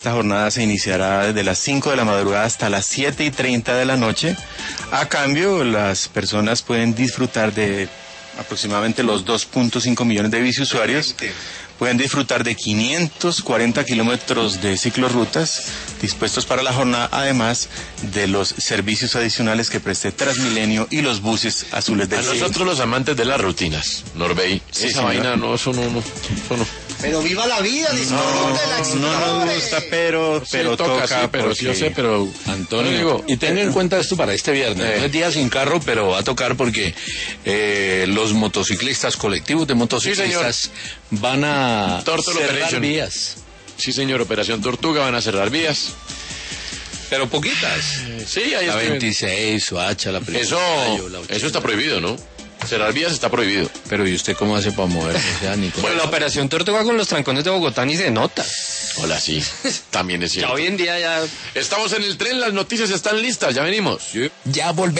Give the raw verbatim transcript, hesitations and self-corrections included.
Esta jornada se iniciará desde las cinco de la madrugada hasta las siete y treinta de la noche. A cambio, las personas pueden disfrutar de aproximadamente los dos punto cinco millones de biciusuarios. Pueden disfrutar de quinientos cuarenta kilómetros de ciclorrutas dispuestos para la jornada, además de los servicios adicionales que preste Transmilenio y los buses azules del A nosotros los amantes de las rutinas, Norbey, sí, esa señor. vaina no, eso no, no, eso no. Pero viva la vida, disfrute la No, no nos gusta, pero, Sí, pero toca, toca, sí, pero porque... sí, yo sé, pero Antonio, digo, y tenga en cuenta esto para este viernes. Eh. No es día sin carro, pero va a tocar porque eh, los motociclistas, colectivos de motociclistas, van a Turtle cerrar Operation. vías. Sí, señor, Operación Tortuga, van a cerrar vías. Pero poquitas. Sí, ahí La está. veintiséis, Soacha, la primera. Eso, Mayo, la ochenta. eso está prohibido, ¿no? Cerrar vías está prohibido. Pero ¿y usted cómo hace para moverse? O sea, Nicolás. Bueno, la operación Tortuga con los trancones de Bogotá ni se nota. Hola, sí, también es Ya cierto. hoy en día ya... Estamos en el tren, las noticias están listas, ya venimos. Ya volvemos.